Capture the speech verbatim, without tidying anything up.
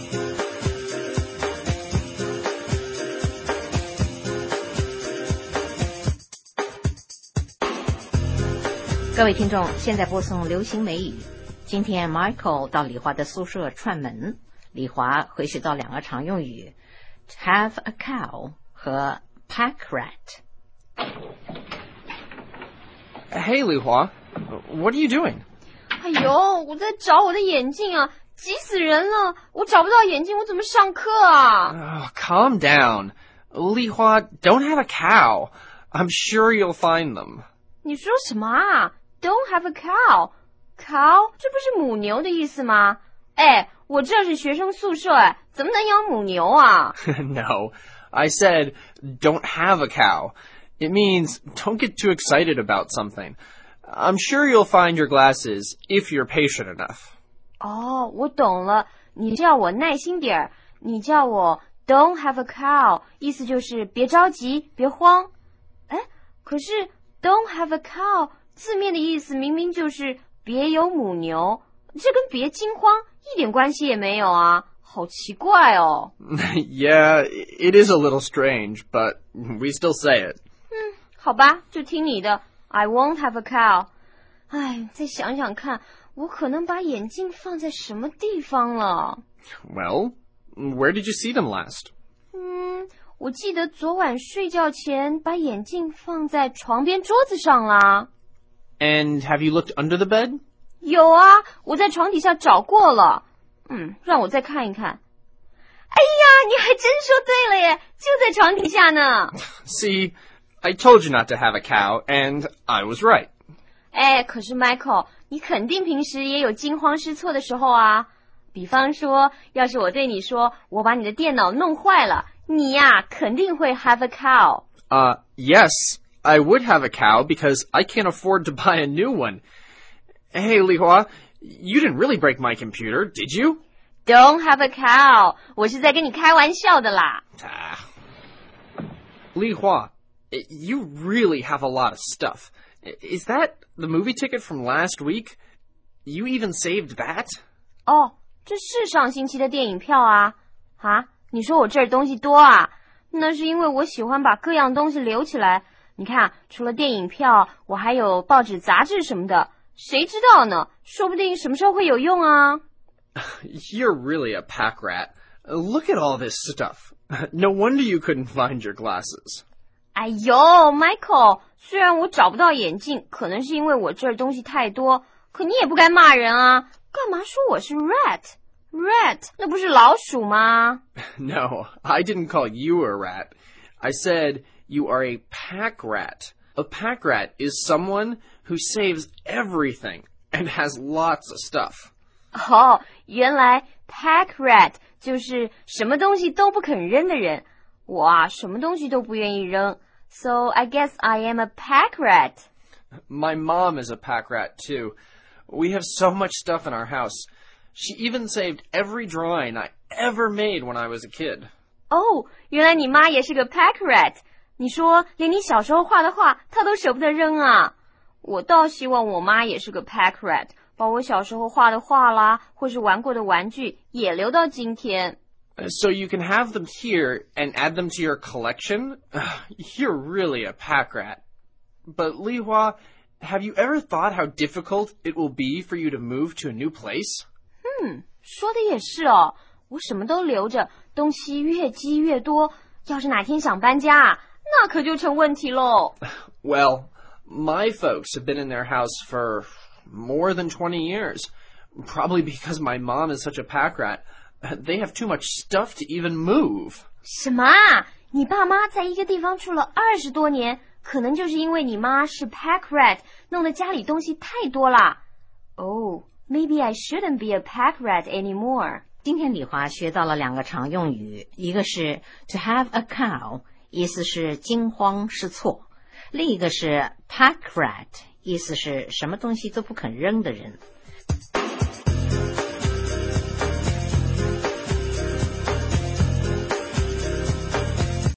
各位听众，现在播送流行美语。今天 Michael 到李华的宿舍串门，李华会学到两个常用语 have a cow 和 pack rat。 Hey, Li Hua, what are you doing? 哎呦，我在找我的眼镜啊，急死人了！我找不到眼镜，我怎么上课啊？ Oh, calm down. Li Hua, don't have a cow. I'm sure you'll find them. 你说什么啊？ Don't have a cow. Cow 这不是母牛的意思吗？哎，我这是学生宿舍哎，怎么能养母牛啊？ No, I said don't have a cow. It means don't get too excited about something. I'm sure you'll find your glasses if you're patient enough. 哦，我懂了，你叫我耐心点儿，你叫我 Don't have a cow， 意思就是别着急，别慌。哎，可是 Don't have a cow字面的意思明明就是别有母牛，这跟别惊慌一点关系也没有啊，好奇怪哦。 Yeah, it is a little strange, but we still say it. 嗯，好吧，就听你的。I won't have a cow. 哎，再想想看，我可能把眼镜放在什么地方了？ Well, where did you see them last? 嗯，我记得昨晚睡觉前把眼镜放在床边桌子上啦。 And have you looked under the bed? 有啊，我在床底下找过了。嗯，让我再看一看。哎呀，你还真说对了耶，就在床底下呢。 See, I told you not to have a cow, and I was right. 哎，可是 Michael， 你肯定平时也有惊慌失措的时候啊。比方说，要是我对你说我把你的电脑弄坏了，你呀肯定会 have a cow. Uh, yes, I would have a cow because I can't afford to buy a new one. Hey, Li Hua, you didn't really break my computer, did you? Don't have a cow. 我是在跟你开玩笑的啦。 Ah. Li Hua, you really have a lot of stuff. Is that the movie ticket from last week? You even saved that? 哦，这是上星期的电影票啊。啊，你说我这儿东西多啊？那是因为我喜欢把各样东西留起来。你看，除了电影票，我还有报纸、杂志什么的。谁知道呢？说不定什么时候会有用啊。 You're really a pack rat. Look at all this stuff. No wonder you couldn't find your glasses. 哎呦 ，Michael， 虽然我找不到眼镜，可能是因为我这儿东西太多，可你也不该骂人啊！干嘛说我是 rat？Rat， 那不是老鼠吗？ No, I didn't call you a rat. I said you are a pack rat. A pack rat is someone who saves everything and has lots of stuff. 哦，原来 pack rat 就是什么东西都不肯扔的人。我啊，什么东西都不愿意扔。So I guess I am a pack rat. My mom is a pack rat too. We have so much stuff in our house. She even saved every drawing I ever made when I was a kid. 哦，原来你妈也是个 pack rat。你说连你小时候画的画，她都舍不得扔啊。我倒希望我妈也是个 pack rat， 把我小时候画的画啦，或是玩过的玩具也留到今天。 So you can have them here and add them to your collection? You're really a pack rat. But Li Hua, have you ever thought how difficult it will be for you to move to a new place? 嗯，说的也是哦，我什么都留着，东西越积越多，要是哪天想搬家啊，那可就成问题喽。 Well, my folks have been in their house for more than twenty years, probably because my mom is such a pack rat. They have too much stuff to even move. 什么啊？你爸妈在一个地方住了二十多年，可能就是因为你妈是 pack rat， 弄得家里东西太多啦。Oh, maybe I shouldn't be a pack rat anymore. 今天李华学到了两个常用语，一个是 to have a cow， 意思是惊慌失措；另一个是 pack rat， 意思是什么东西都不肯扔的人。